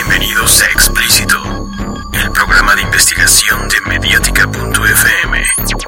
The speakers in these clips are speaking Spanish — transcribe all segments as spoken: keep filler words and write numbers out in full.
Bienvenidos a Explícito, el programa de investigación de Mediática punto efe eme.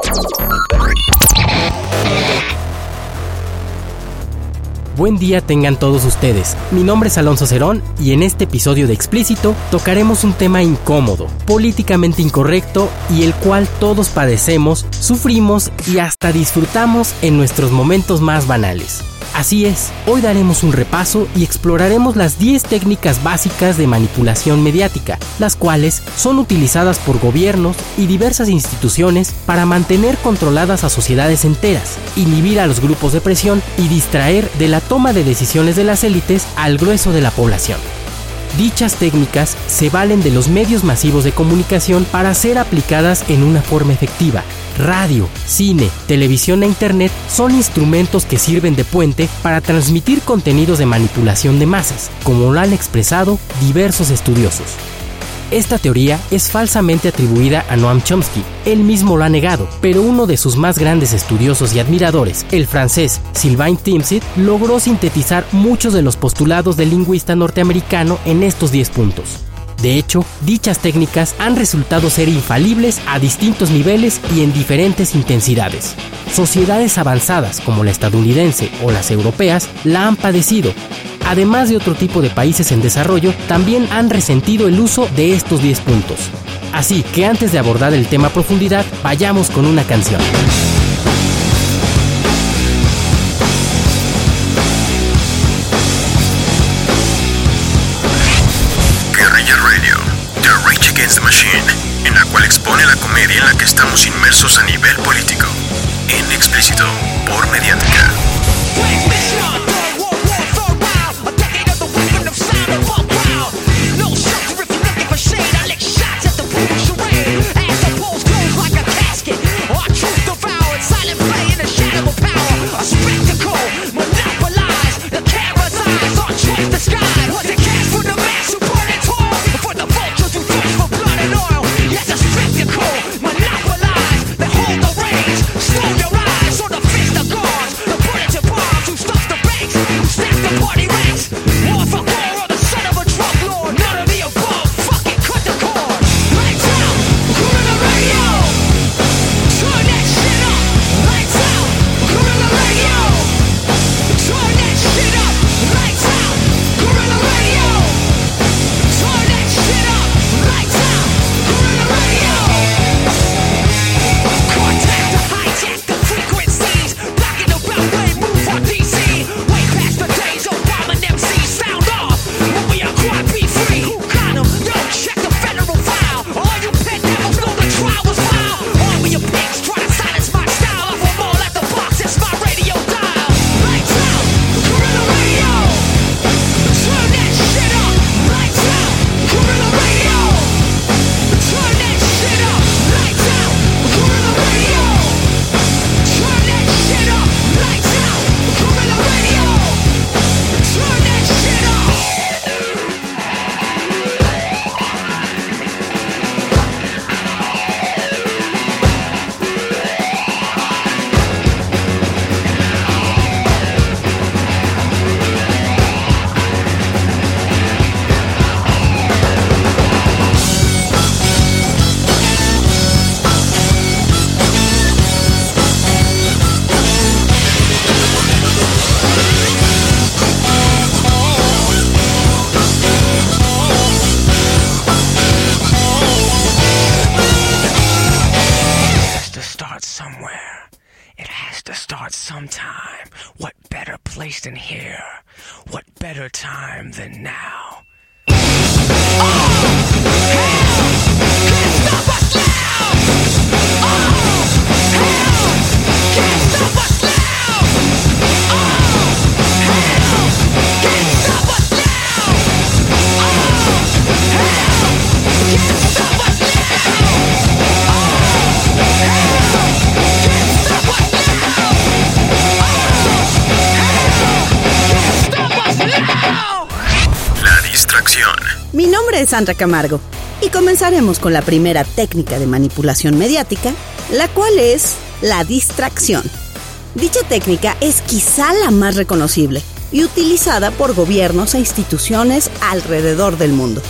Buen día tengan todos ustedes. Mi nombre es Alonso Cerón y en este episodio de Explícito tocaremos un tema incómodo, políticamente incorrecto y el cual todos padecemos, sufrimos y hasta disfrutamos en nuestros momentos más banales. Así es, hoy daremos un repaso y exploraremos las diez técnicas básicas de manipulación mediática, las cuales son utilizadas por gobiernos y diversas instituciones para mantener controladas a sociedades enteras, inhibir a los grupos de presión y distraer de la toma de decisiones de las élites al grueso de la población. Dichas técnicas se valen de los medios masivos de comunicación para ser aplicadas en una forma efectiva. Radio, cine, televisión e internet son instrumentos que sirven de puente para transmitir contenidos de manipulación de masas, como lo han expresado diversos estudiosos. Esta teoría es falsamente atribuida a Noam Chomsky. Él mismo lo ha negado, pero uno de sus más grandes estudiosos y admiradores, el francés Sylvain Timsit, logró sintetizar muchos de los postulados del lingüista norteamericano en estos diez puntos. De hecho, dichas técnicas han resultado ser infalibles a distintos niveles y en diferentes intensidades. Sociedades avanzadas como la estadounidense o las europeas la han padecido. Además de otro tipo de países en desarrollo, también han resentido el uso de estos diez puntos. Así que antes de abordar el tema a profundidad, vayamos con una canción. En la cual expone la comedia en la que estamos inmersos a nivel político. En Explícito, por Mediática. Sometime. What better place than here? What better time than now? Oh! Hell! Can't stop us now! Oh! Hell! Can't stop us now! Oh! Hell! Can't stop us now! Oh! Hell! Can't stop us now! Oh! Hell! Can't stop us now! La distracción. Mi nombre es Sandra Camargo y comenzaremos con la primera técnica de manipulación mediática, la cual es la distracción. Dicha técnica es quizá la más reconocible y utilizada por gobiernos e instituciones alrededor del mundo.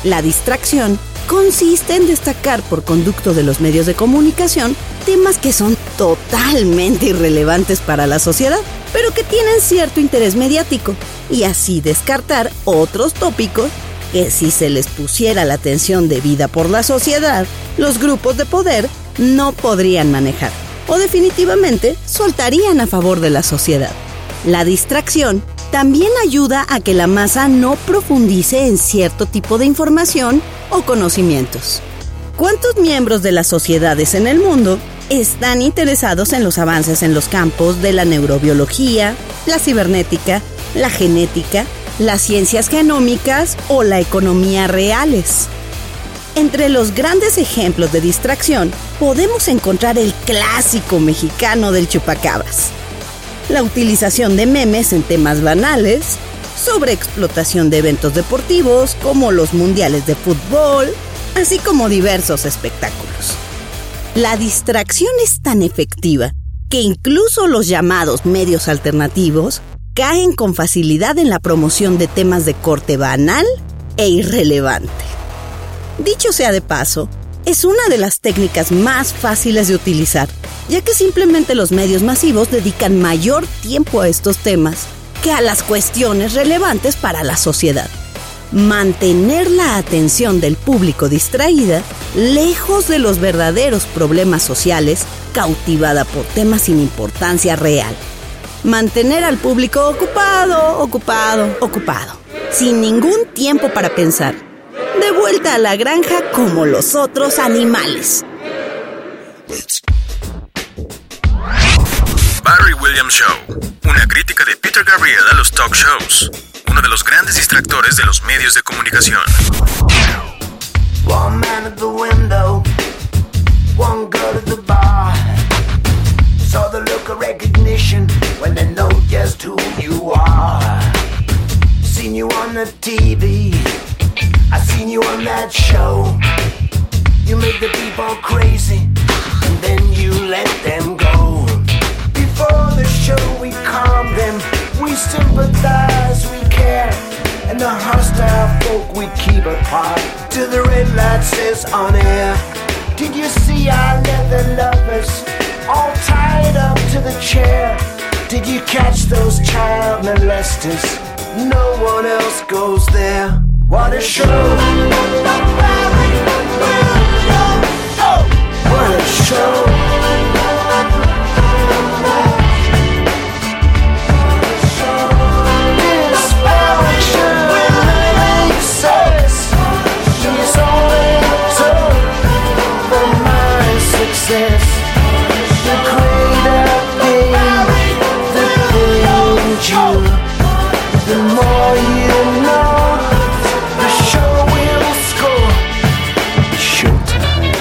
La distracción consiste en destacar por conducto de los medios de comunicación temas que son totalmente irrelevantes para la sociedad, pero que tienen cierto interés mediático, y así descartar otros tópicos que, si se les pusiera la atención debida por la sociedad, los grupos de poder no podrían manejar, o definitivamente soltarían a favor de la sociedad. La distracción también ayuda a que la masa no profundice en cierto tipo de información o conocimientos. ¿Cuántos miembros de las sociedades en el mundo están interesados en los avances en los campos de la neurobiología, la cibernética, la genética, las ciencias genómicas o la economía reales? Entre los grandes ejemplos de distracción podemos encontrar el clásico mexicano del chupacabras, la utilización de memes en temas banales, sobreexplotación de eventos deportivos como los mundiales de fútbol, así como diversos espectáculos. La distracción es tan efectiva que incluso los llamados medios alternativos caen con facilidad en la promoción de temas de corte banal e irrelevante. Dicho sea de paso, es una de las técnicas más fáciles de utilizar, ya que simplemente los medios masivos dedican mayor tiempo a estos temas que a las cuestiones relevantes para la sociedad. Mantener la atención del público distraída, lejos de los verdaderos problemas sociales, cautivada por temas sin importancia real. Mantener al público ocupado, ocupado, ocupado, sin ningún tiempo para pensar. De vuelta a la granja como los otros animales. Barry Williams Show, una crítica de Peter Gabriel a los talk shows, uno de los grandes distractores de los medios de comunicación. One man at the window, one girl at the bar. Saw the look of recognition when they know just who you are. Seen you on the T V, I seen you on that show. You make the people crazy, and then you let them go. Before the show we calm them, we sympathize, we care. And the hostile folk we keep apart, till the red light says on air. Did you see our leather lovers, all tied up to the chair? Did you catch those child molesters? No one else goes there. What a show! Oh, what a show! Success, the greater pain, the danger, the more you know, the show will score. Showtime.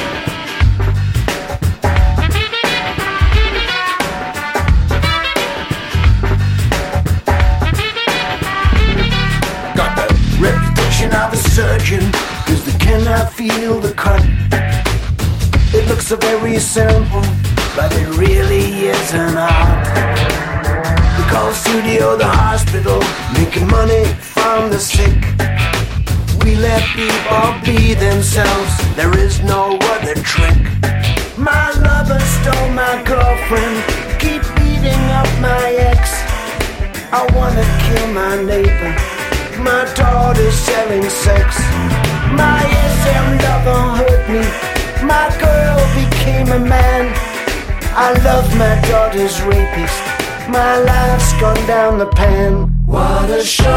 Got the reputation of a surgeon, cause they cannot feel the cut. It looks so very simple, but it really isn't art. We call studio the hospital, making money from the sick. We let people be themselves, there is no other trick. My lover stole my girlfriend, keep beating up my ex. I wanna kill my neighbor, my daughter's selling sex. My S M lover hurt me, my girl became a man. I love my daughter's rapist, my life's gone down the pan. What a show!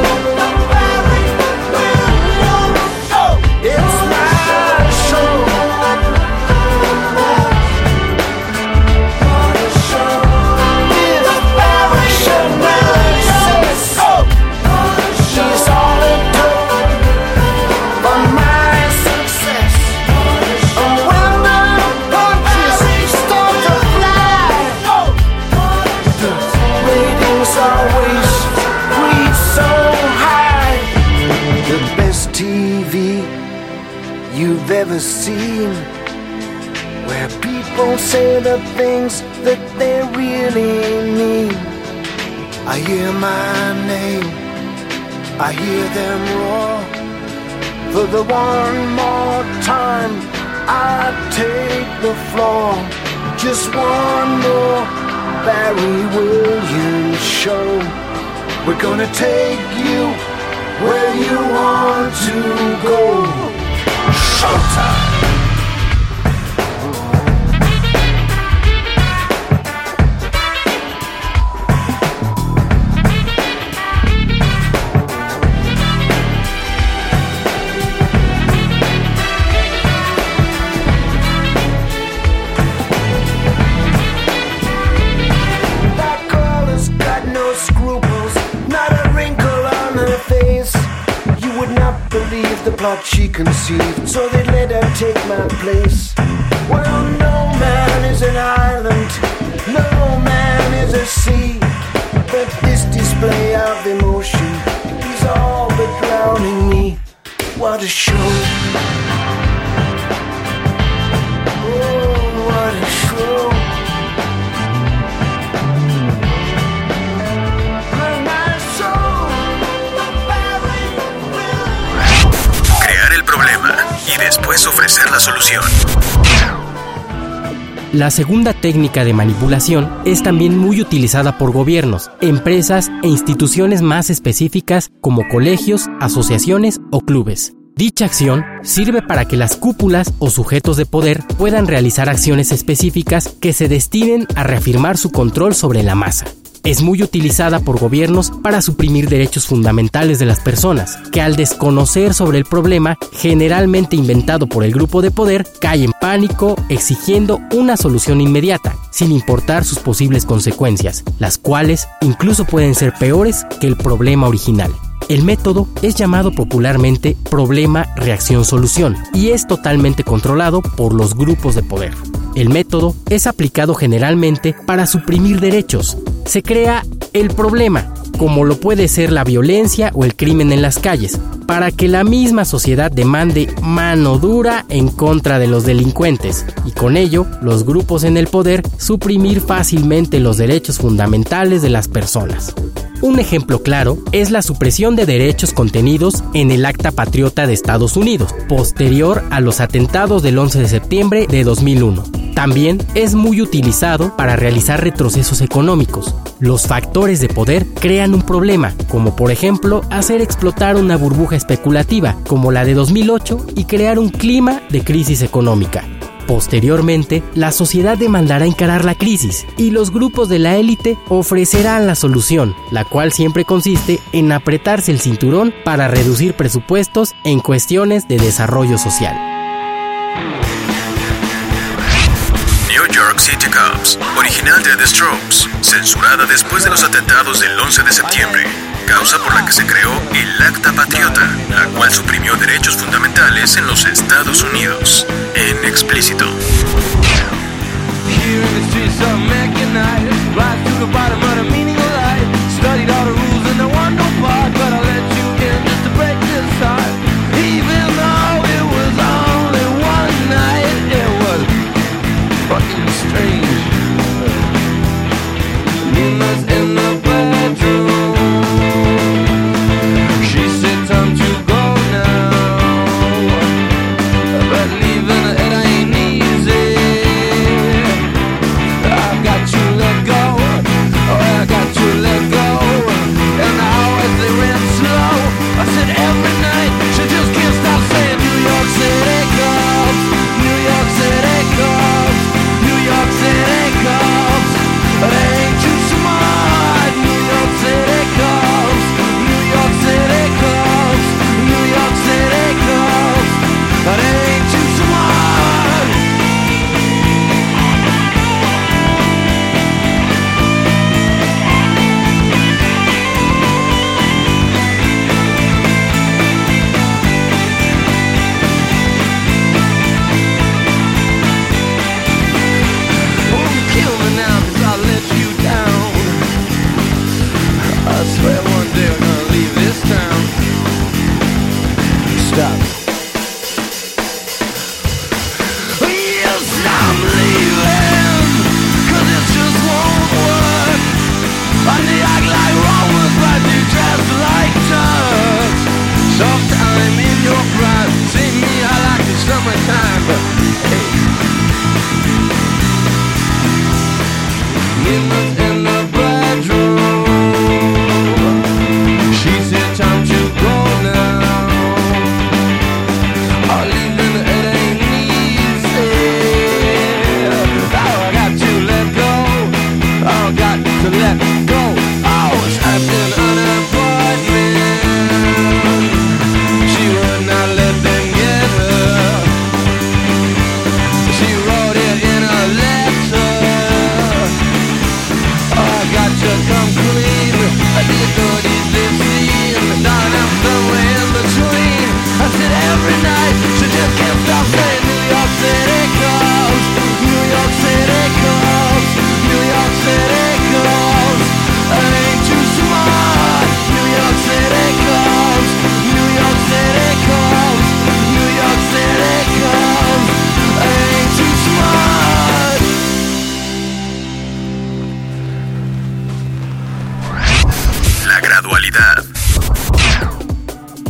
Oh, it's my show. What a show! It's Barry Show now. Oh, she's all in tow for my success. You've ever seen, where people say the things that they really mean. I hear my name, I hear them roar. For the one more time, I take the floor. Just one more Barry Williams show. We're gonna take you where you want to go. Showtime! The plot she conceived, so they let her take my place. Well, no man is an island, no man is a sea, but this display of emotion is all but drowning me. What a show! Oh, what a show! Y después ofrecer la solución. La segunda técnica de manipulación es también muy utilizada por gobiernos, empresas e instituciones más específicas como colegios, asociaciones o clubes. Dicha acción sirve para que las cúpulas o sujetos de poder puedan realizar acciones específicas que se destinen a reafirmar su control sobre la masa. Es muy utilizada por gobiernos para suprimir derechos fundamentales de las personas, que al desconocer sobre el problema, generalmente inventado por el grupo de poder, cae en pánico exigiendo una solución inmediata, sin importar sus posibles consecuencias, las cuales incluso pueden ser peores que el problema original. El método es llamado popularmente problema-reacción-solución y es totalmente controlado por los grupos de poder. El método es aplicado generalmente para suprimir derechos. Se crea el problema, como lo puede ser la violencia o el crimen en las calles, para que la misma sociedad demande mano dura en contra de los delincuentes y con ello los grupos en el poder suprimir fácilmente los derechos fundamentales de las personas. Un ejemplo claro es la supresión de derechos contenidos en el Acta Patriota de Estados Unidos, posterior a los atentados del once de septiembre de dos mil uno. También es muy utilizado para realizar retrocesos económicos. Los factores de poder crean un problema, como por ejemplo hacer explotar una burbuja especulativa, como la de dos mil ocho, y crear un clima de crisis económica. Posteriormente, la sociedad demandará encarar la crisis y los grupos de la élite ofrecerán la solución, la cual siempre consiste en apretarse el cinturón para reducir presupuestos en cuestiones de desarrollo social. New York City Cops, original de The Strokes, censurada después de los atentados del once de septiembre, causa por la que se creó el Acta Patriota, la cual suprimió derechos fundamentales en los Estados Unidos. En explícito. Oh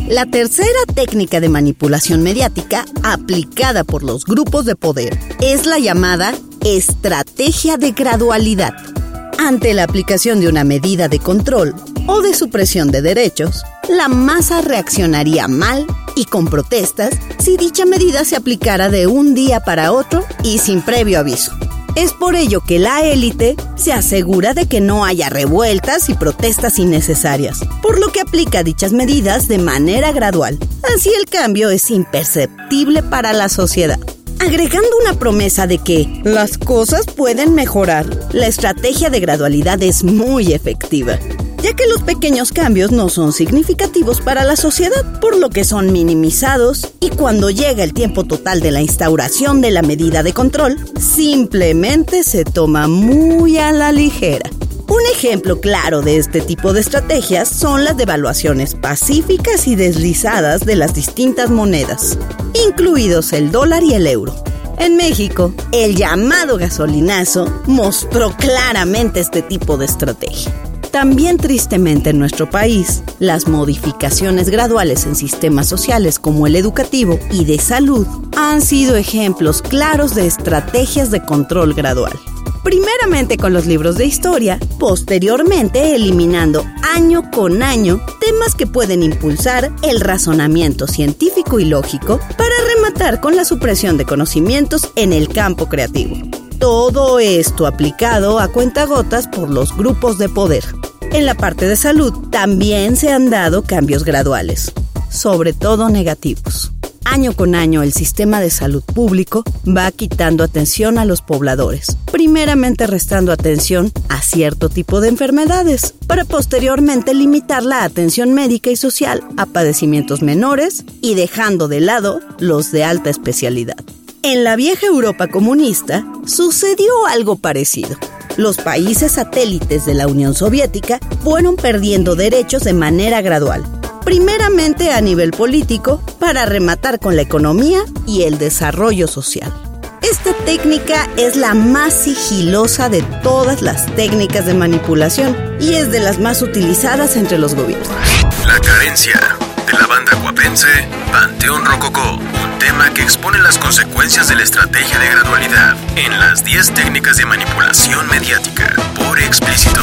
La tercera técnica de manipulación mediática aplicada por los grupos de poder es la llamada estrategia de gradualidad. Ante la aplicación de una medida de control o de supresión de derechos, la masa reaccionaría mal y con protestas si dicha medida se aplicara de un día para otro y sin previo aviso. Es por ello que la élite se asegura de que no haya revueltas y protestas innecesarias, por lo que aplica dichas medidas de manera gradual. Así el cambio es imperceptible para la sociedad. Agregando una promesa de que las cosas pueden mejorar, la estrategia de gradualidad es muy efectiva, ya que los pequeños cambios no son significativos para la sociedad, por lo que son minimizados, y cuando llega el tiempo total de la instauración de la medida de control, simplemente se toma muy a la ligera. Un ejemplo claro de este tipo de estrategias son las devaluaciones pacíficas y deslizadas de las distintas monedas, incluidos el dólar y el euro. En México, el llamado gasolinazo mostró claramente este tipo de estrategia. También tristemente en nuestro país, las modificaciones graduales en sistemas sociales como el educativo y de salud han sido ejemplos claros de estrategias de control gradual. Primeramente con los libros de historia, posteriormente eliminando año con año temas que pueden impulsar el razonamiento científico y lógico para rematar con la supresión de conocimientos en el campo creativo. Todo esto aplicado a cuentagotas por los grupos de poder. En la parte de salud también se han dado cambios graduales, sobre todo negativos. Año con año el sistema de salud público va quitando atención a los pobladores, primeramente restando atención a cierto tipo de enfermedades, para posteriormente limitar la atención médica y social a padecimientos menores y dejando de lado los de alta especialidad. En la vieja Europa comunista sucedió algo parecido. Los países satélites de la Unión Soviética fueron perdiendo derechos de manera gradual, primeramente a nivel político, para rematar con la economía y el desarrollo social. Esta técnica es la más sigilosa de todas las técnicas de manipulación y es de las más utilizadas entre los gobiernos. La carencia, de la banda guapense Panteón Rococó, un tema que expone las consecuencias de la estrategia de gradualidad en las diez técnicas de manipulación mediática, por Explícito.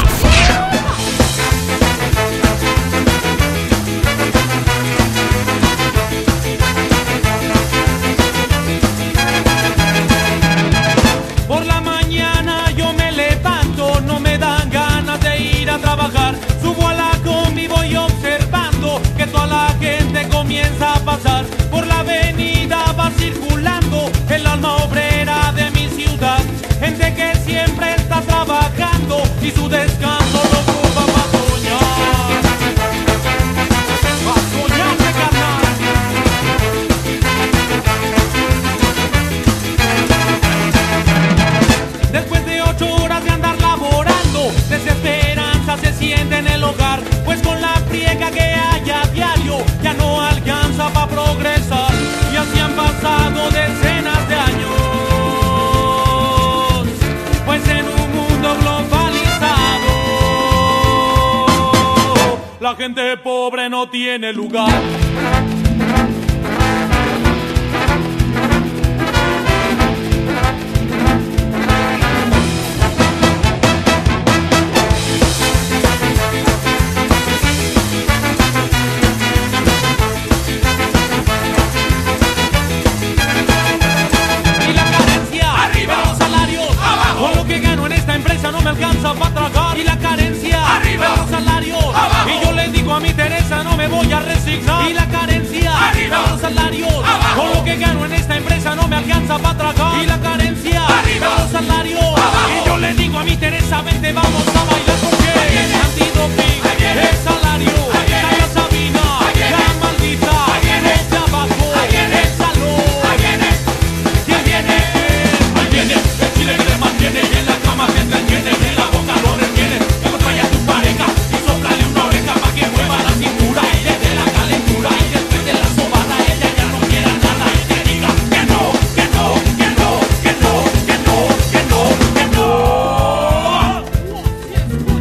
Subo a la combi, voy observando que toda la gente comienza a pasar por la avenida, va circulando el alma obrera de mi ciudad. Gente que siempre está trabajando y su descanso lo ocupa para soñar. Para soñarme, carnal. Después de ocho horas de andar laborando, desesperan se siente en el hogar, pues con la friega que hay a diario ya no alcanza para progresar, y así han pasado decenas de años, pues en un mundo globalizado la gente pobre no tiene lugar. No me alcanza para tragar y la carencia arriba los salarios abajo. Y yo le digo a mi Teresa, no me voy a resignar, y la carencia arriba los salarios abajo. Con lo que gano en esta empresa no me alcanza para tragar y la carencia arriba los salarios abajo. Y yo le digo a mi Teresa, vente vamos a bailar porque antidoping, el salario, Tania Sabina, la maldita, los de abajo, el salón, y ahí viene, ahí viene, el chile que le mantiene y en la cama te entretiene, en la boca lo retiene, que acompaña a tu pareja y soplale una oreja pa' que mueva la cintura y le dé la calentura, y después de la sobada ella ya no quiera nada y te diga que no, que no, que no, que no, que no, que no, que no.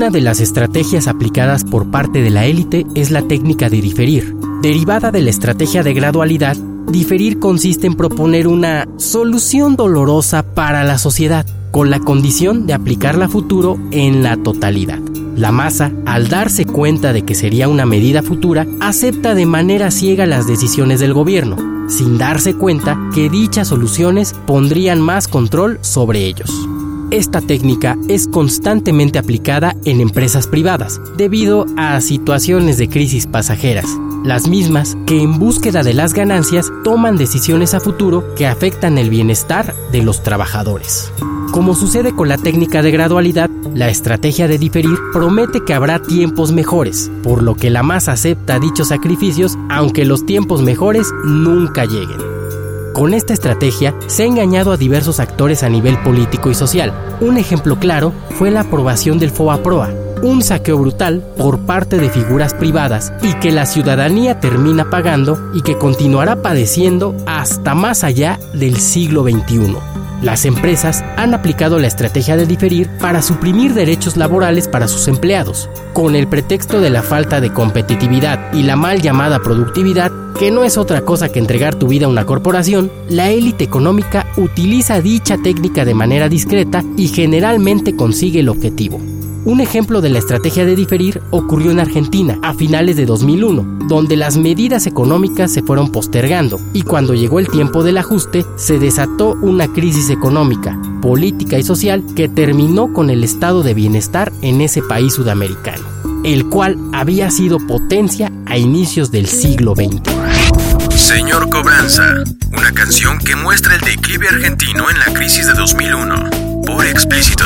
Una de las estrategias aplicadas por parte de la élite es la técnica de diferir. Derivada de la estrategia de gradualidad, diferir consiste en proponer una solución dolorosa para la sociedad, con la condición de aplicarla a futuro en la totalidad. La masa, al darse cuenta de que sería una medida futura, acepta de manera ciega las decisiones del gobierno, sin darse cuenta que dichas soluciones pondrían más control sobre ellos. Esta técnica es constantemente aplicada en empresas privadas, debido a situaciones de crisis pasajeras, las mismas que en búsqueda de las ganancias toman decisiones a futuro que afectan el bienestar de los trabajadores. Como sucede con la técnica de gradualidad, la estrategia de diferir promete que habrá tiempos mejores, por lo que la masa acepta dichos sacrificios aunque los tiempos mejores nunca lleguen. Con esta estrategia se ha engañado a diversos actores a nivel político y social. Un ejemplo claro fue la aprobación del FOBAPROA, un saqueo brutal por parte de figuras privadas y que la ciudadanía termina pagando y que continuará padeciendo hasta más allá del siglo veintiuno. Las empresas han aplicado la estrategia de diferir para suprimir derechos laborales para sus empleados, con el pretexto de la falta de competitividad y la mal llamada productividad, que no es otra cosa que entregar tu vida a una corporación. La élite económica utiliza dicha técnica de manera discreta y generalmente consigue el objetivo. Un ejemplo de la estrategia de diferir ocurrió en Argentina a finales de dos mil uno, donde las medidas económicas se fueron postergando y cuando llegó el tiempo del ajuste se desató una crisis económica, política y social que terminó con el estado de bienestar en ese país sudamericano, el cual había sido potencia a inicios del siglo veinte. Señor Cobranza, una canción que muestra el declive argentino en la crisis de dos mil uno, por Explícito.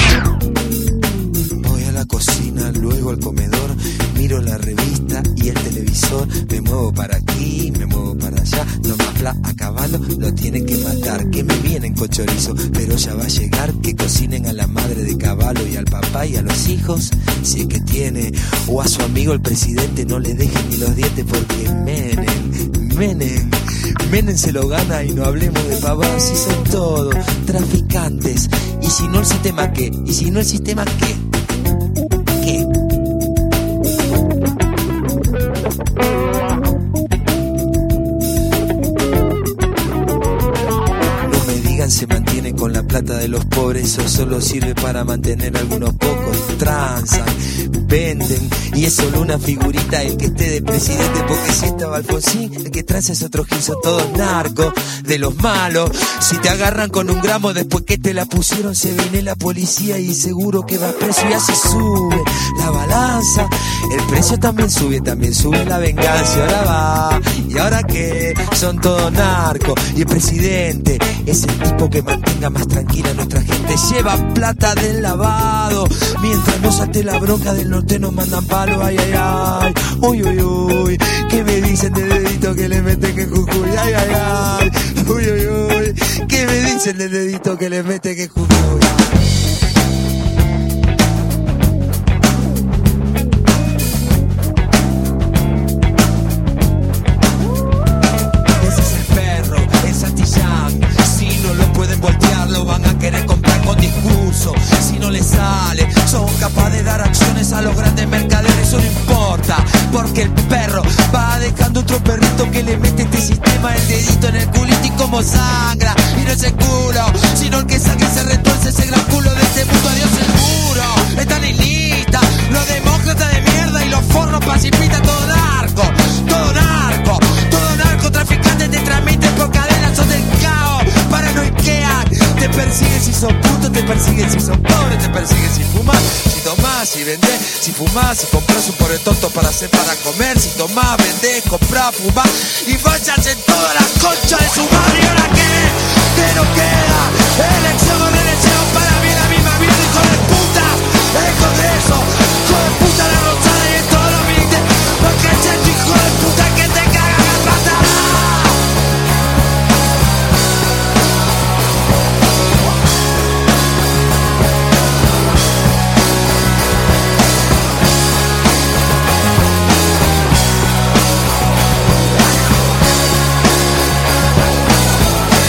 Cocina, luego al comedor, miro la revista y el televisor, me muevo para aquí, me muevo para allá, no más bla, a caballo, lo tienen que matar, que me vienen con chorizo, pero ya va a llegar, que cocinen a la madre de caballo y al papá y a los hijos, si es que tiene, o a su amigo el presidente, no le dejen ni los dientes porque Menem, Menem, Menem se lo gana y no hablemos de pavadas, si son todos traficantes, y si no el sistema qué, y si no el sistema qué. ¿Qué? No me digan se mantiene con la plata de los pobres, eso solo sirve para mantener a algunos pocos. Transan, venden, y es solo una figurita el que esté de presidente, porque si estaba Alfonsín, el que transa es otro gil, son todos narcos, de los malos. Si te agarran con un gramo después que te la pusieron, se viene la policía y seguro que va preso, y así sube la balanza, el precio también sube, también sube la venganza, y ahora va, y ahora que son todos narcos, y el presidente es el tipo que mantenga más tranquila a nuestra gente, lleva plata del lavado, mientras no salte la bronca del norte nos mandan palo, ay ay ay, uy uy uy, ¿qué me dicen del dedito que le meten en Jujuy? Ay ay ay, uy uy uy, ¿qué me dicen del dedito que le meten en Jujuy? Si no les sale, son capaces de dar acciones a los grandes mercaderes, eso no importa, porque el perro va dejando otro perrito que le mete este sistema el dedito en el culito y como sangra, y no es el culo, sino el que saque se retuerce ese gran culo de este mundo, adiós seguro, están en lista, los demócratas de mierda y los forros pacifistas, todo narco, todo narco, todo narcotraficantes te transmiten por cadenas, son del caos, paranoiquean, te persiguen si son putos, te persiguen si son pobres, te persiguen si fumas, si tomás, si vendés, si fumás, si compras un pobre tonto para hacer para comer, si tomás, vendés, comprás, fumás y vayas en todas las conchas de su madre. ¿Y ahora qué? ¿Qué nos queda? Elección o reelección, para mí la misma vida, hijo de puta, el Congreso, hijo de puta la Rosada y en todos los ministerios, porque es el hijo de puta que te caga la patada.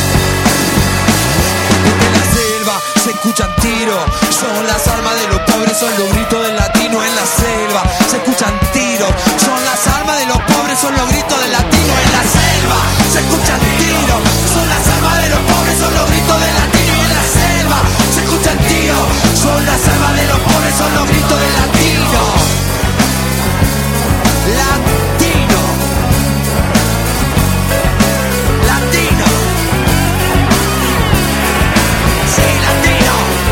Se escuchan tiros, son las armas de los pobres son los gritos del latino en la selva. Se escuchan tiros, son las armas de los pobres, son los gritos del latino en la selva. Se escuchan tiros, son las armas de los pobres, son los gritos del latino en la selva. Se escuchan tiros, son las armas de los pobres, son los gritos del latino. Latino. Latino. Sí, latino.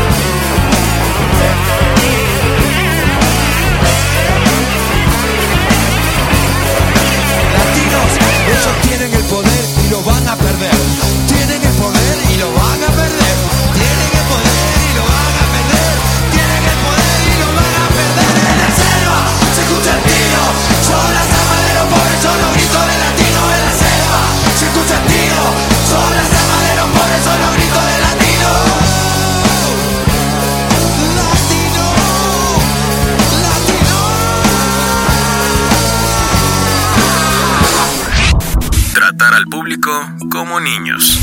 Latinos, ellos tienen el poder y lo van a perder. Tienen el poder y lo van a perder. Tienen el poder y lo van a perder. Tienen el poder y lo van a perder. En la selva se escucha el tiro. Son las armas de los pobres, son los gritos del latino. En la selva se escucha el tiro. Son las armas de los pobres, son los gritos del latino. Latino. Latino. Tratar al público como niños.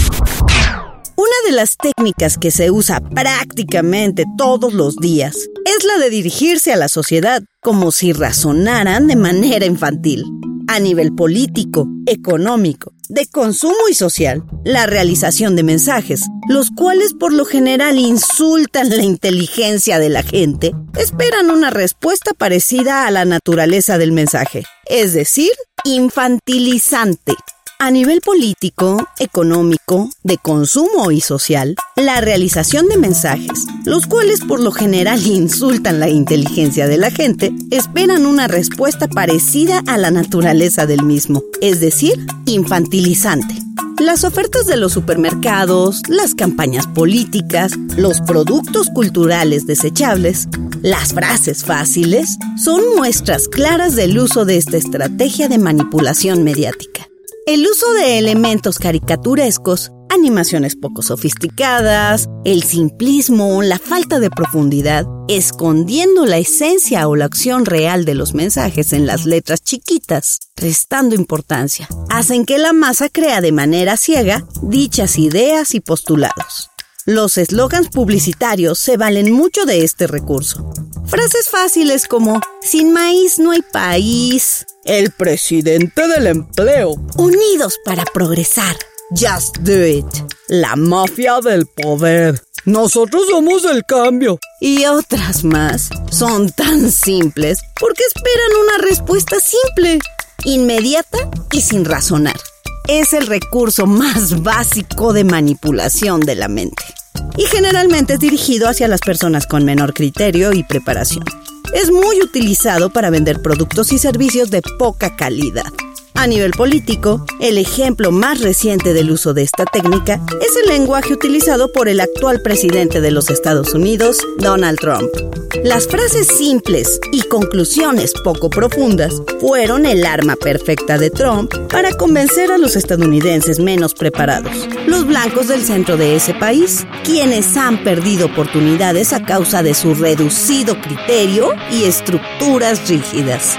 Una de las técnicas que se usa prácticamente todos los días es la de dirigirse a la sociedad como si razonaran de manera infantil. A nivel político, económico, de consumo y social, la realización de mensajes, los cuales por lo general insultan la inteligencia de la gente, esperan una respuesta parecida a la naturaleza del mensaje, es decir, infantilizante. A nivel político, económico, de consumo y social, la realización de mensajes, los cuales por lo general insultan la inteligencia de la gente, esperan una respuesta parecida a la naturaleza del mismo, es decir, infantilizante. Las ofertas de los supermercados, las campañas políticas, los productos culturales desechables, las frases fáciles, son muestras claras del uso de esta estrategia de manipulación mediática. El uso de elementos caricaturescos, animaciones poco sofisticadas, el simplismo, la falta de profundidad, escondiendo la esencia o la acción real de los mensajes en las letras chiquitas, restando importancia, hacen que la masa crea de manera ciega dichas ideas y postulados. Los eslogans publicitarios se valen mucho de este recurso. Frases fáciles como "sin maíz no hay país", "el presidente del empleo", "unidos para progresar", "just do it", "la mafia del poder", "nosotros somos el cambio", y otras más son tan simples porque esperan una respuesta simple, inmediata y sin razonar. Es el recurso más básico de manipulación de la mente y generalmente es dirigido hacia las personas con menor criterio y preparación. Es muy utilizado para vender productos y servicios de poca calidad. A nivel político, el ejemplo más reciente del uso de esta técnica es el lenguaje utilizado por el actual presidente de los Estados Unidos, Donald Trump. Las frases simples y conclusiones poco profundas fueron el arma perfecta de Trump para convencer a los estadounidenses menos preparados, los blancos del centro de ese país, quienes han perdido oportunidades a causa de su reducido criterio y estructuras rígidas.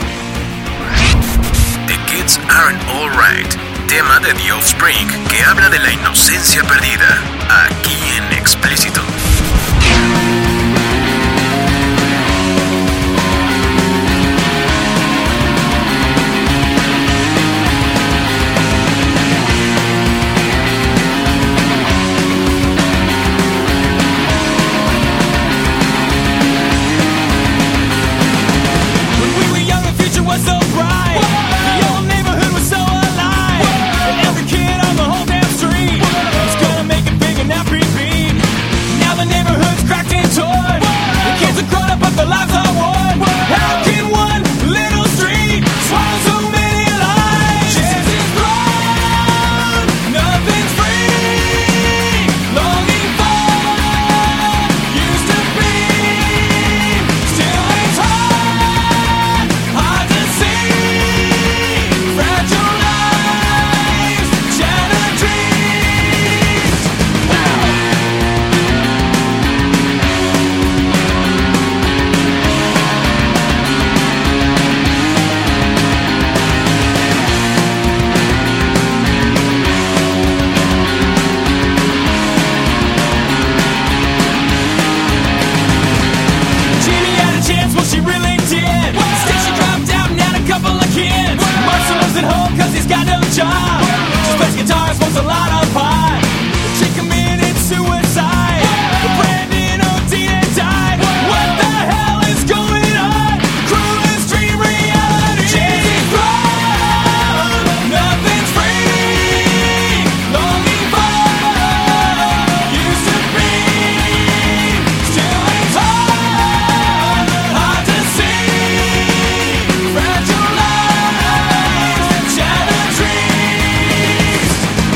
Kids Aren't Alright, tema de The Offspring que habla de la inocencia perdida, aquí en Explícito. Cracked into job. Just plays guitar, smokes a lot of pot. She committed suicide. Brandon O'Dean died. What the hell is going on? Cruelest dream reality. Chasing throne, nothing's free. Longing for used to be. Still it's hard, hard to see. Fragile lives, shattered dreams.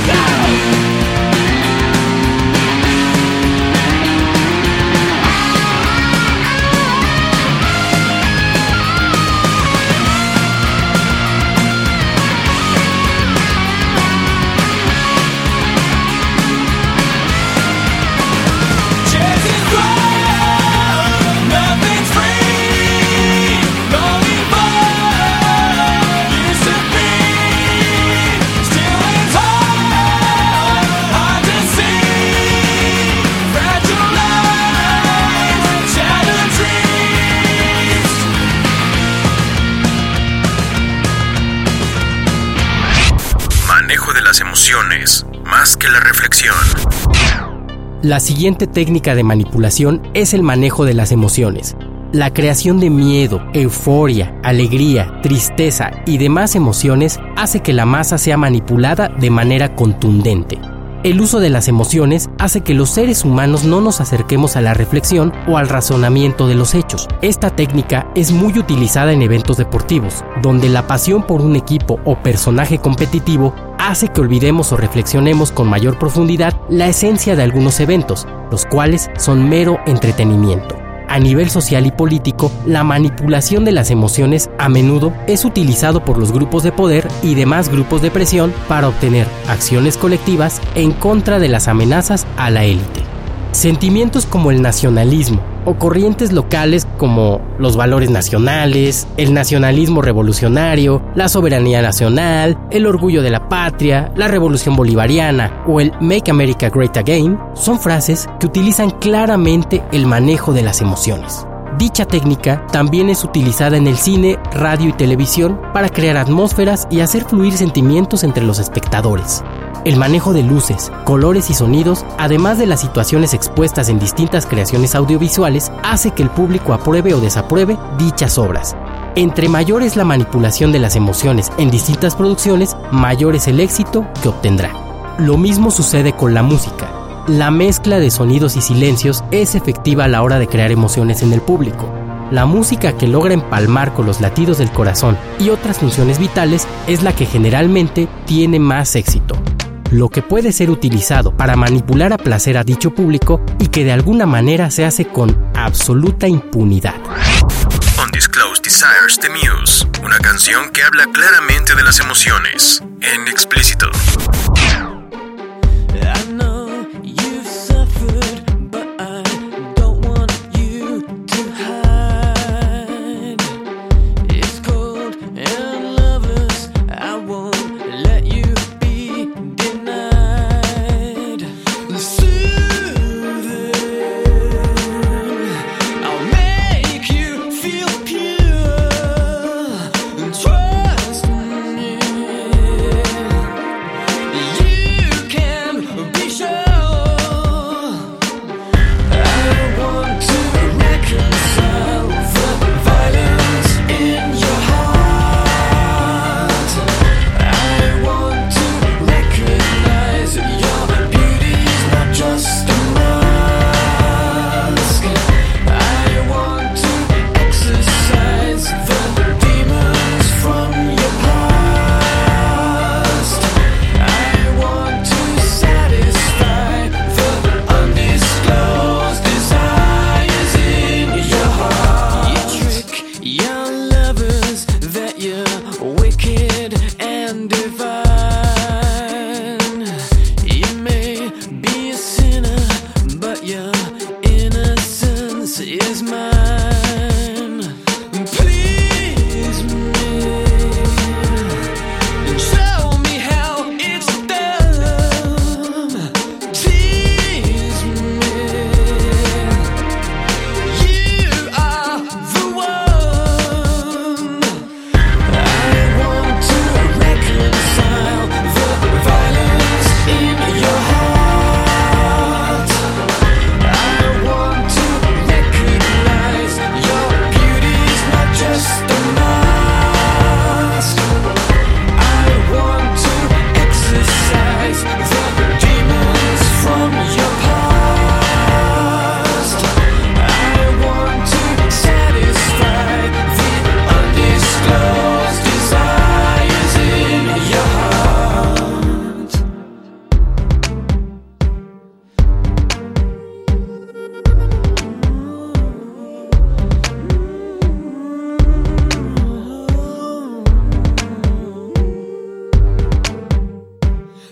Chasing throne, nothing's free. Longing for used to be. Still it's hard, hard to see. Fragile lives, shattered dreams. Manejo de las emociones, más que la reflexión. La siguiente técnica de manipulación es el manejo de las emociones. La creación de miedo, euforia, alegría, tristeza y demás emociones hace que la masa sea manipulada de manera contundente. El uso de las emociones hace que los seres humanos no nos acerquemos a la reflexión o al razonamiento de los hechos. Esta técnica es muy utilizada en eventos deportivos, donde la pasión por un equipo o personaje competitivo hace que olvidemos o reflexionemos con mayor profundidad la esencia de algunos eventos, los cuales son mero entretenimiento. A nivel social y político, la manipulación de las emociones a menudo es utilizado por los grupos de poder y demás grupos de presión para obtener acciones colectivas en contra de las amenazas a la élite. Sentimientos como el nacionalismo o corrientes locales como los valores nacionales, el nacionalismo revolucionario, la soberanía nacional, el orgullo de la patria, la revolución bolivariana o el Make America Great Again son frases que utilizan claramente el manejo de las emociones. Dicha técnica también es utilizada en el cine, radio y televisión para crear atmósferas y hacer fluir sentimientos entre los espectadores. El manejo de luces, colores y sonidos, además de las situaciones expuestas en distintas creaciones audiovisuales, hace que el público apruebe o desapruebe dichas obras. Entre mayor es la manipulación de las emociones en distintas producciones, mayor es el éxito que obtendrá. Lo mismo sucede con la música. La mezcla de sonidos y silencios es efectiva a la hora de crear emociones en el público. La música que logra empalmar con los latidos del corazón y otras funciones vitales es la que generalmente tiene más éxito, lo que puede ser utilizado para manipular a placer a dicho público y que de alguna manera se hace con absoluta impunidad. Undisclosed Desires The Muse, una canción que habla claramente de las emociones, en explícito. I know you've suffered, but I don't want you to hide. It's cold and loveless, I won't let you be denied. Soothing, I'll make you feel pure. Trust me, you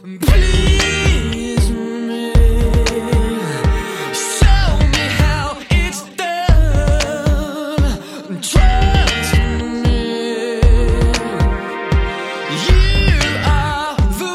Please me, show me how it's done. Trust me, you are the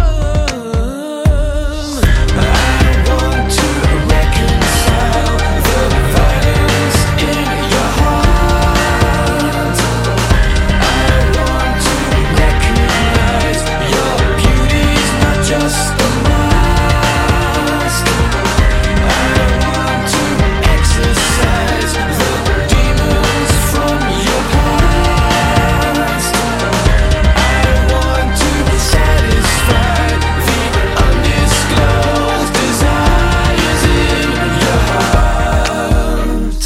one. I want to reconcile the violence in your heart. I want to recognize your beauty's not just a mask. I want to exorcise the demons from your past. I want to satisfy the undisclosed desires in your heart.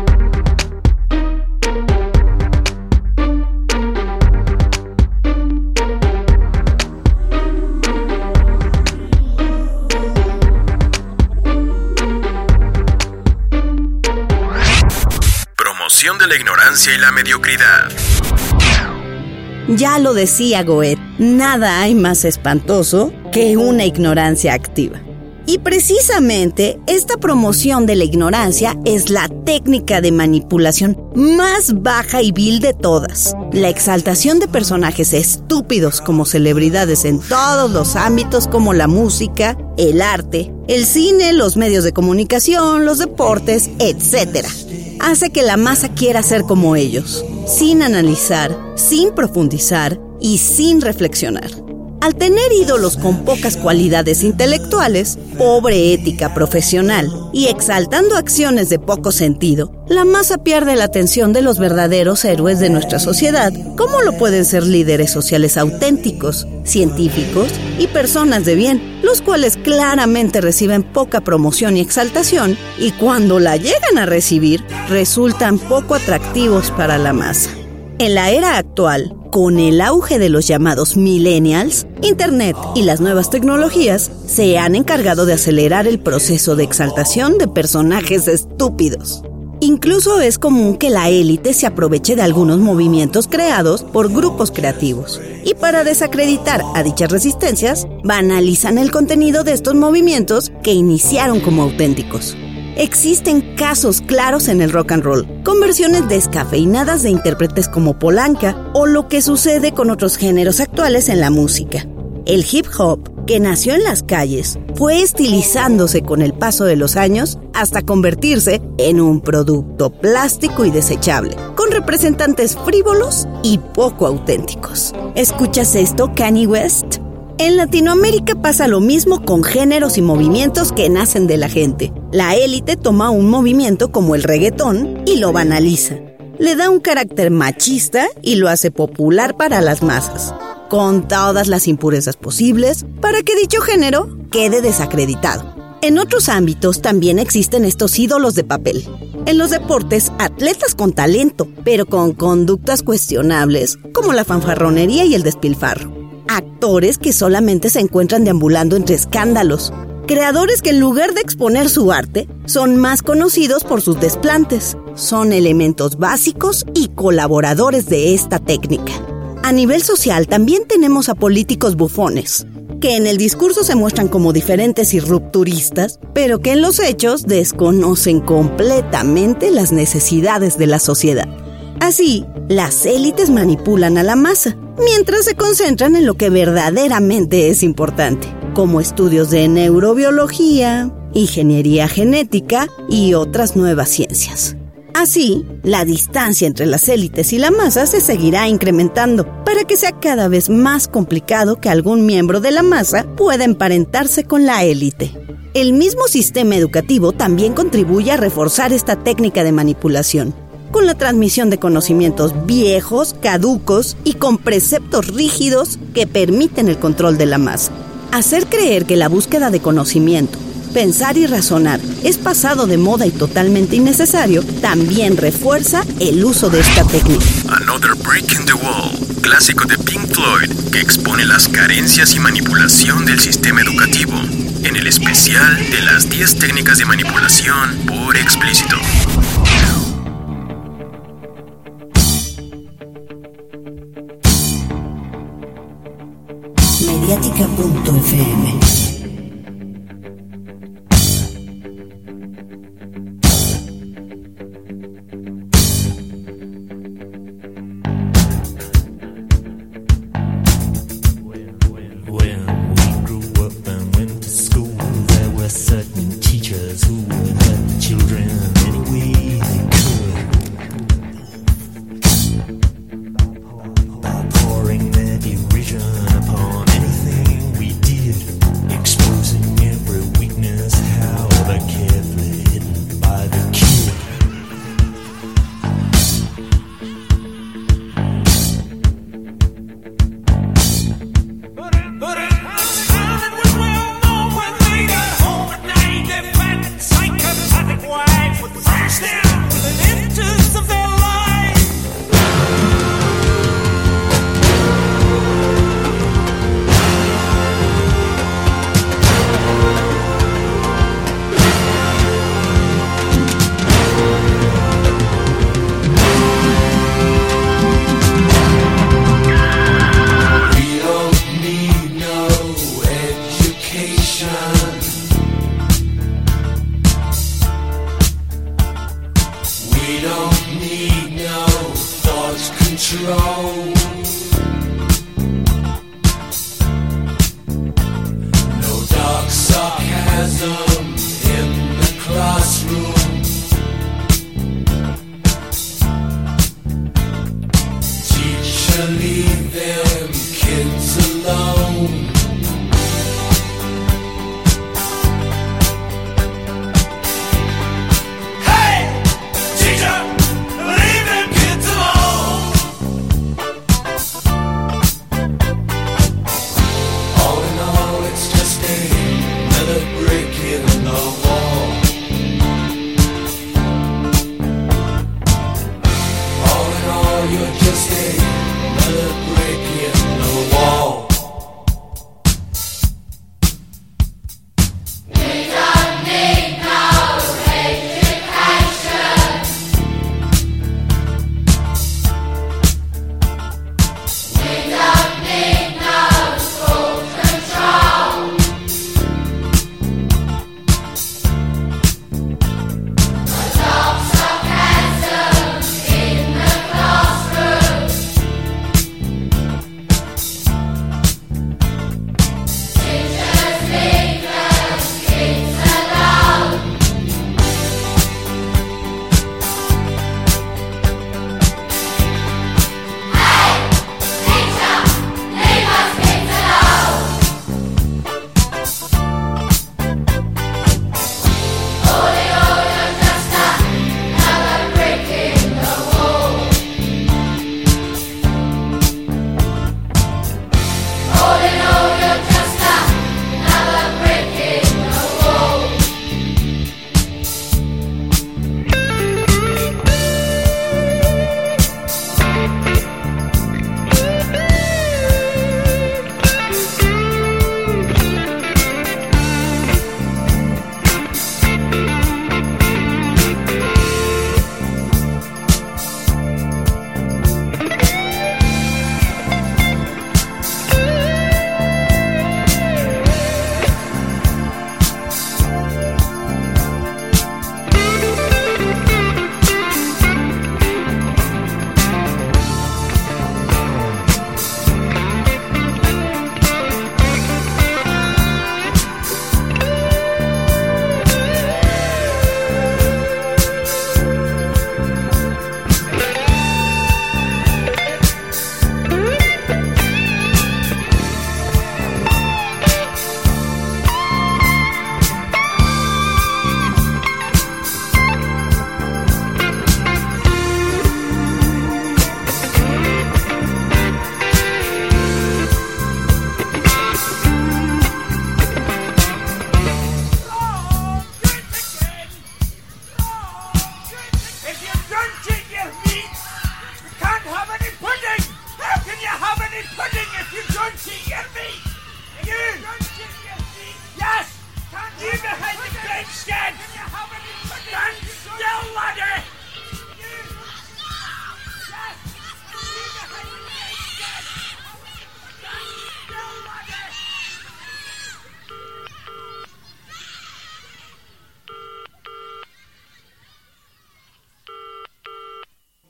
Promoción de la ignorancia y la mediocridad. Ya lo decía Goethe, nada hay más espantoso que una ignorancia activa. Y precisamente esta promoción de la ignorancia es la técnica de manipulación más baja y vil de todas. La exaltación de personajes estúpidos como celebridades en todos los ámbitos como la música, el arte, el cine, los medios de comunicación, los deportes, etcétera. Hace que la masa quiera ser como ellos, sin analizar, sin profundizar y sin reflexionar. Al tener ídolos con pocas cualidades intelectuales, pobre ética profesional y exaltando acciones de poco sentido, la masa pierde la atención de los verdaderos héroes de nuestra sociedad, como lo pueden ser líderes sociales auténticos, científicos y personas de bien, los cuales claramente reciben poca promoción y exaltación, y cuando la llegan a recibir, resultan poco atractivos para la masa. En la era actual, con el auge de los llamados millennials, Internet y las nuevas tecnologías se han encargado de acelerar el proceso de exaltación de personajes estúpidos. Incluso es común que la élite se aproveche de algunos movimientos creados por grupos creativos. Y para desacreditar a dichas resistencias, banalizan el contenido de estos movimientos que iniciaron como auténticos. Existen casos claros en el rock and roll, con versiones descafeinadas de intérpretes como Polanca, o lo que sucede con otros géneros actuales en la música. El hip hop, que nació en las calles, fue estilizándose con el paso de los años hasta convertirse en un producto plástico y desechable, con representantes frívolos y poco auténticos. ¿Escuchas esto, Kanye West? En Latinoamérica pasa lo mismo con géneros y movimientos que nacen de la gente. La élite toma un movimiento como el reggaetón y lo banaliza. Le da un carácter machista y lo hace popular para las masas, con todas las impurezas posibles para que dicho género quede desacreditado. En otros ámbitos también existen estos ídolos de papel. En los deportes, atletas con talento, pero con conductas cuestionables, como la fanfarronería y el despilfarro. Actores que solamente se encuentran deambulando entre escándalos. Creadores que en lugar de exponer su arte, son más conocidos por sus desplantes. Son elementos básicos y colaboradores de esta técnica. A nivel social también tenemos a políticos bufones, que en el discurso se muestran como diferentes y rupturistas, pero que en los hechos desconocen completamente las necesidades de la sociedad. Así, las élites manipulan a la masa, mientras se concentran en lo que verdaderamente es importante, como estudios de neurobiología, ingeniería genética y otras nuevas ciencias. Así, la distancia entre las élites y la masa se seguirá incrementando para que sea cada vez más complicado que algún miembro de la masa pueda emparentarse con la élite. El mismo sistema educativo también contribuye a reforzar esta técnica de manipulación, con la transmisión de conocimientos viejos, caducos y con preceptos rígidos que permiten el control de la masa. Hacer creer que la búsqueda de conocimiento, pensar y razonar es pasado de moda y totalmente innecesario, también refuerza el uso de esta técnica. Another Brick in the Wall, clásico de Pink Floyd, que expone las carencias y manipulación del sistema educativo, en el especial de las diez técnicas de manipulación por explícito. mediática punto efe eme. Pouring their derision upon anything we did.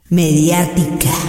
Mediática.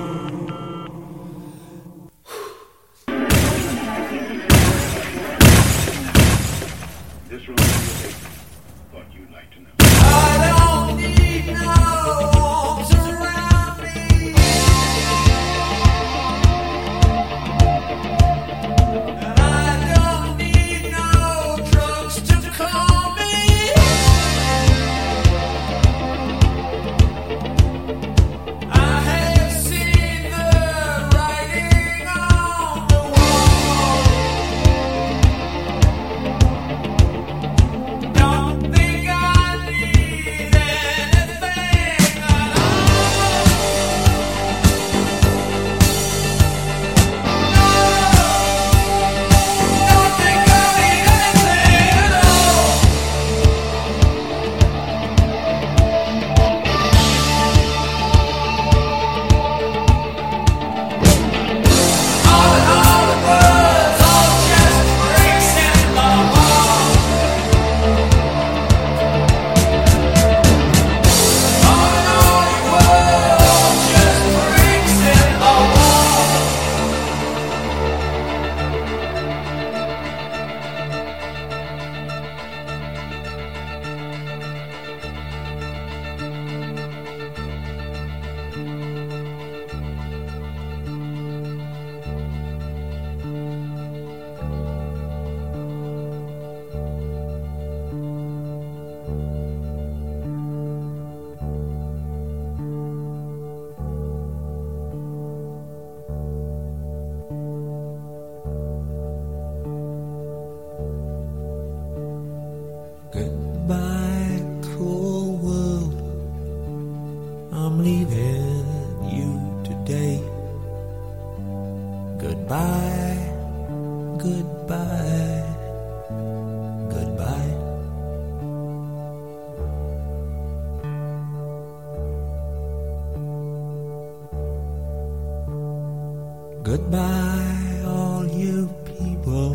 Goodbye, all you people.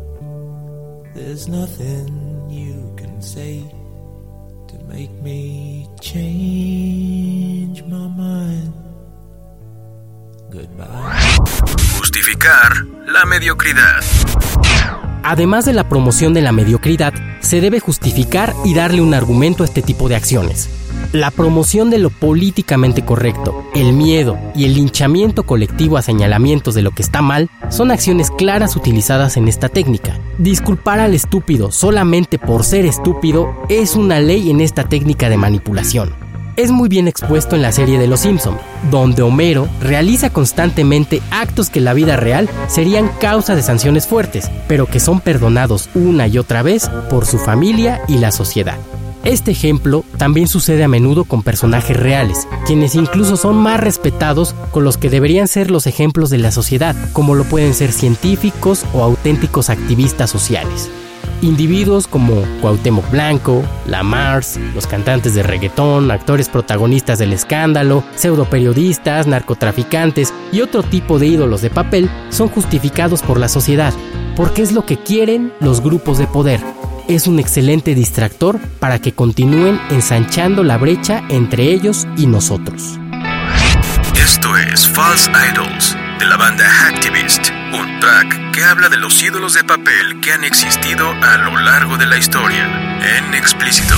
There's nothing you can say to make me change my mind. Goodbye. Justificar la mediocridad. Además de la promoción de la mediocridad, se debe justificar y darle un argumento a este tipo de acciones. La promoción de lo políticamente correcto, el miedo y el linchamiento colectivo a señalamientos de lo que está mal son acciones claras utilizadas en esta técnica. Disculpar al estúpido solamente por ser estúpido es una ley en esta técnica de manipulación. Es muy bien expuesto en la serie de Los Simpson, donde Homero realiza constantemente actos que en la vida real serían causa de sanciones fuertes, pero que son perdonados una y otra vez por su familia y la sociedad. Este ejemplo también sucede a menudo con personajes reales, quienes incluso son más respetados con los que deberían ser los ejemplos de la sociedad, como lo pueden ser científicos o auténticos activistas sociales. Individuos como Cuauhtémoc Blanco, La Mars, los cantantes de reggaetón, actores protagonistas del escándalo, pseudoperiodistas, narcotraficantes y otro tipo de ídolos de papel son justificados por la sociedad, porque es lo que quieren los grupos de poder. Es un excelente distractor para que continúen ensanchando la brecha entre ellos y nosotros. Esto es False Idols, de la banda Hacktivist, un track que habla de los ídolos de papel que han existido a lo largo de la historia, en explícito.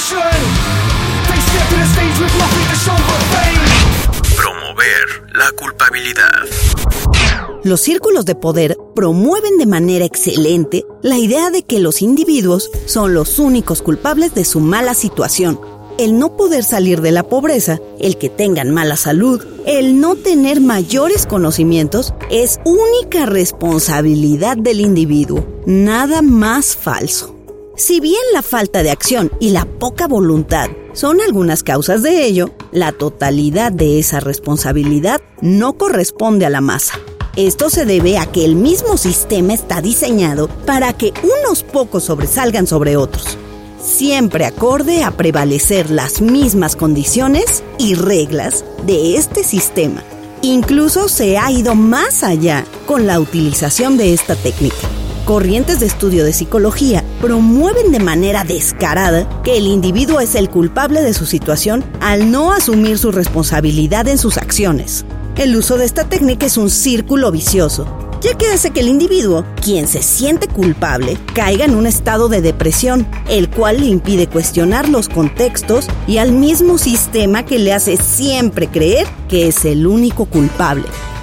Promover la culpabilidad. Los círculos de poder promueven de manera excelente la idea de que los individuos son los únicos culpables de su mala situación. El no poder salir de la pobreza, el que tengan mala salud, el no tener mayores conocimientos, es única responsabilidad del individuo. Nada más falso. Si bien la falta de acción y la poca voluntad son algunas causas de ello, la totalidad de esa responsabilidad no corresponde a la masa. Esto se debe a que el mismo sistema está diseñado para que unos pocos sobresalgan sobre otros, siempre acorde a prevalecer las mismas condiciones y reglas de este sistema. Incluso se ha ido más allá con la utilización de esta técnica. Corrientes de estudio de psicología promueven de manera descarada que el individuo es el culpable de su situación al no asumir su responsabilidad en sus acciones. El uso de esta técnica es un círculo vicioso, ya que hace que el individuo, quien se siente culpable, caiga en un estado de depresión, el cual le impide cuestionar los contextos y al mismo sistema que le hace siempre creer que es el único culpable.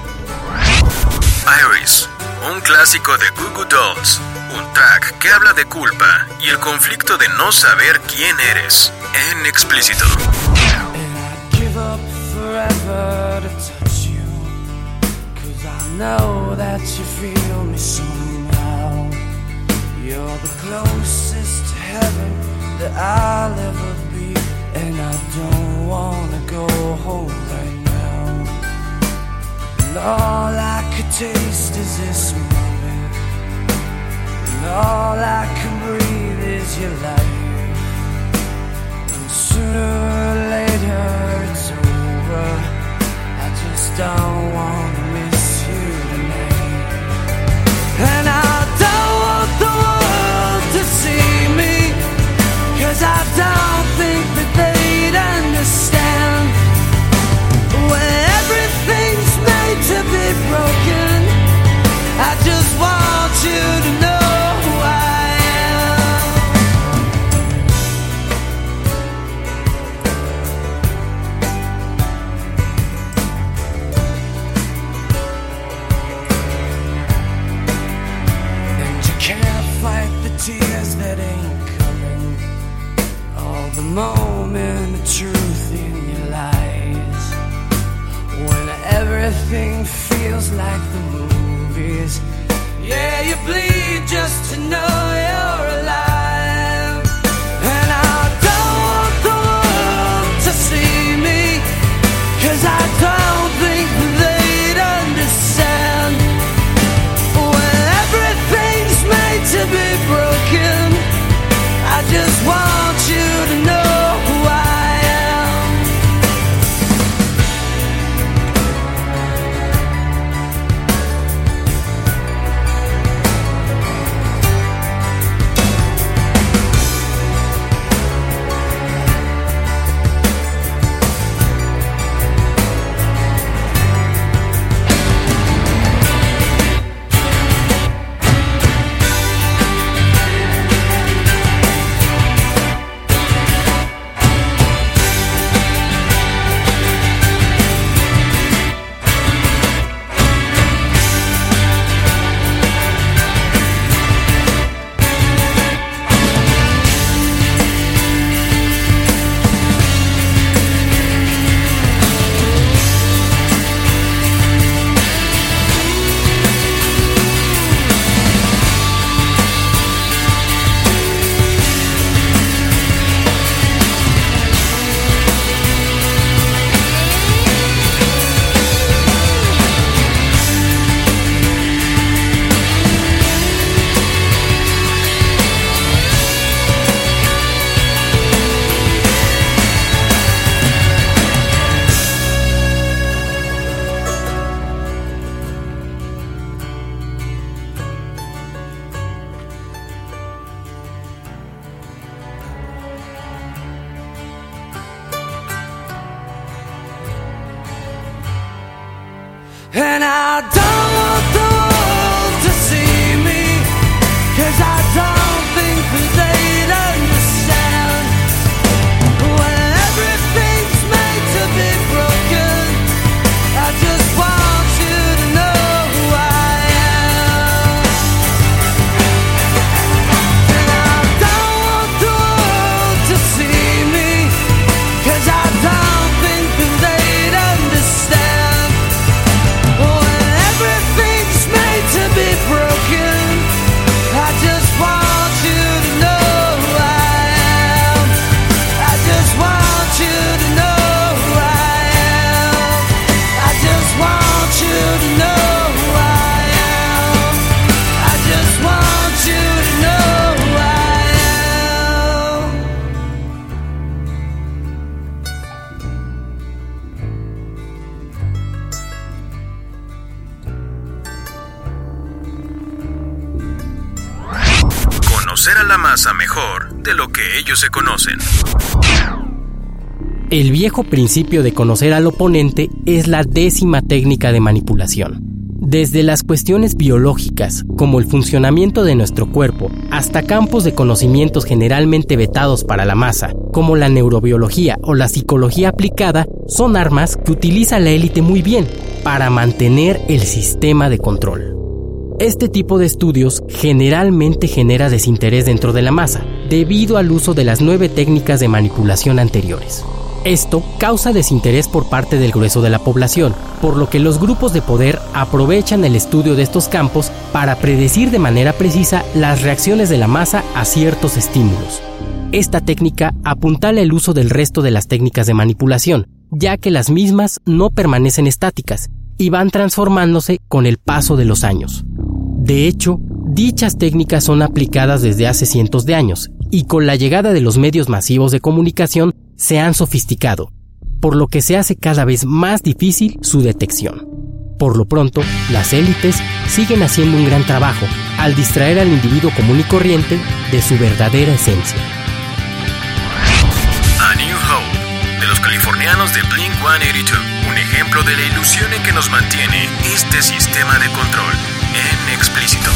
Iris, un clásico de Goo Goo Dolls, un track que habla de culpa y el conflicto de no saber quién eres, en explícito. Know that you feel me somehow. You're the closest to heaven that I'll ever be, and I don't wanna go home right now. And all I could taste is this moment, and all I can breathe is your life. And sooner or later it's over. I just don't wanna miss. And I don't want the world to see me, 'cause I don't think that they'd understand. When everything's made to be broken, I just want you to know who I tears that ain't coming, all the moment of truth in your eyes. When everything feels like the movies, yeah, you bleed just to know you're alive. And I don't want the world to see me, 'cause I don't think they'd understand. When everything's made to be broken, I just want you to know who I am. And I don't want the world to see me, 'cause I don't think that they'd understand. conocer a la masa mejor de lo que ellos se conocen. El viejo principio de conocer al oponente es la décima técnica de manipulación. Desde las cuestiones biológicas, como el funcionamiento de nuestro cuerpo, hasta campos de conocimientos generalmente vetados para la masa, como la neurobiología o la psicología aplicada, son armas que utiliza la élite muy bien para mantener el sistema de control. Este tipo de estudios generalmente genera desinterés dentro de la masa, debido al uso de las nueve técnicas de manipulación anteriores. Esto causa desinterés por parte del grueso de la población, por lo que los grupos de poder aprovechan el estudio de estos campos para predecir de manera precisa las reacciones de la masa a ciertos estímulos. Esta técnica apuntala el uso del resto de las técnicas de manipulación, ya que las mismas no permanecen estáticas y van transformándose con el paso de los años. De hecho, dichas técnicas son aplicadas desde hace cientos de años y con la llegada de los medios masivos de comunicación se han sofisticado, por lo que se hace cada vez más difícil su detección. Por lo pronto, las élites siguen haciendo un gran trabajo al distraer al individuo común y corriente de su verdadera esencia. A New Hope, de los californianos de Blink ciento ochenta y dos, un ejemplo de la ilusión en que nos mantiene este sistema de control en explícito.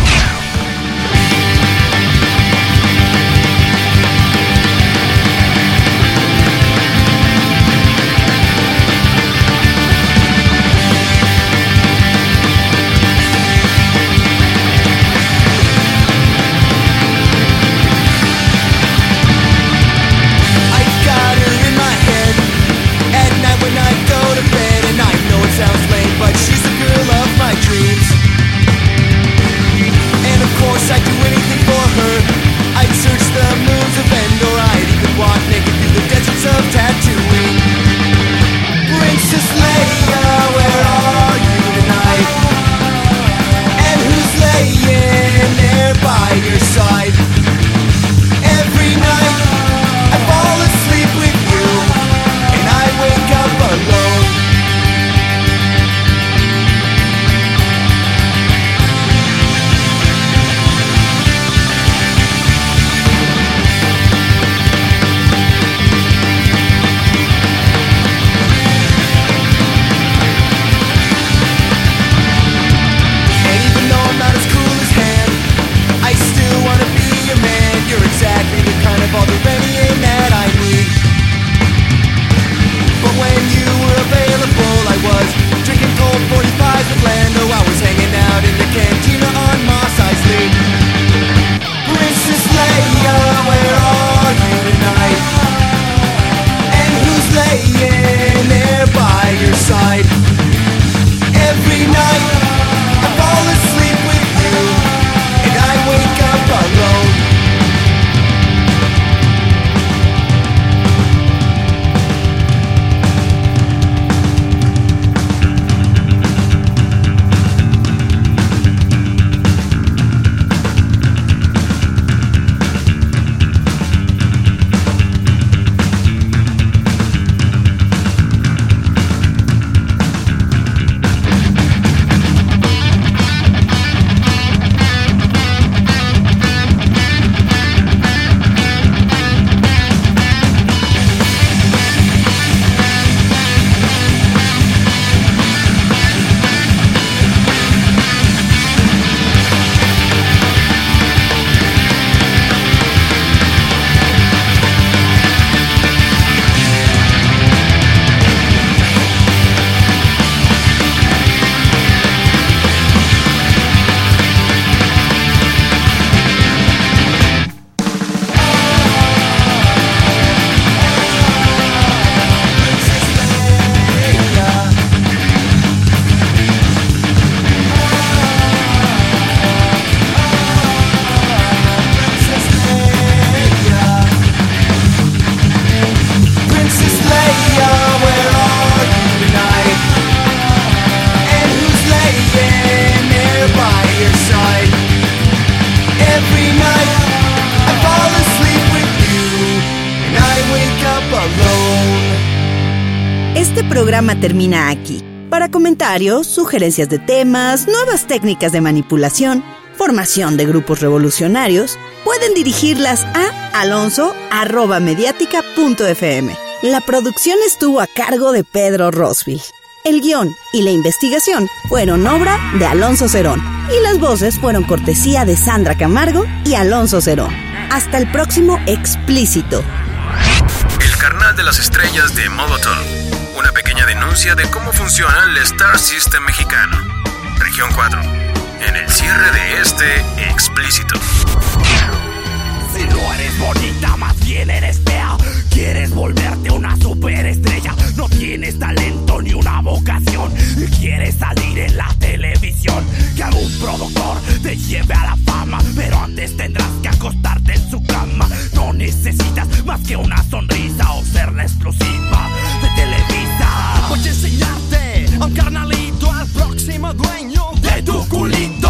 Este programa termina aquí. Para comentarios, sugerencias de temas, nuevas técnicas de manipulación, formación de grupos revolucionarios, pueden dirigirlas a alonso arroba mediática punto f m. La producción estuvo a cargo de Pedro Rosville. El guión y la investigación fueron obra de Alonso Cerón y las voces fueron cortesía de Sandra Camargo y Alonso Cerón. Hasta el próximo Explícito. El carnal de las estrellas de Molotov. Una pequeña denuncia de cómo funciona el Star System mexicano. Región cuatro. En el cierre de este Explícito. Si no eres bonita, más bien eres fea. Quieres volverte una superestrella. No tienes talento ni una vocación. Quieres salir en la televisión. Que algún productor te lleve a la fama. Pero antes tendrás que acostarte en su cama. No necesitas más que una sonrisa o ser la exclusiva de Televisa. Voy a enseñarte a un carnalito, al próximo dueño de tu culito.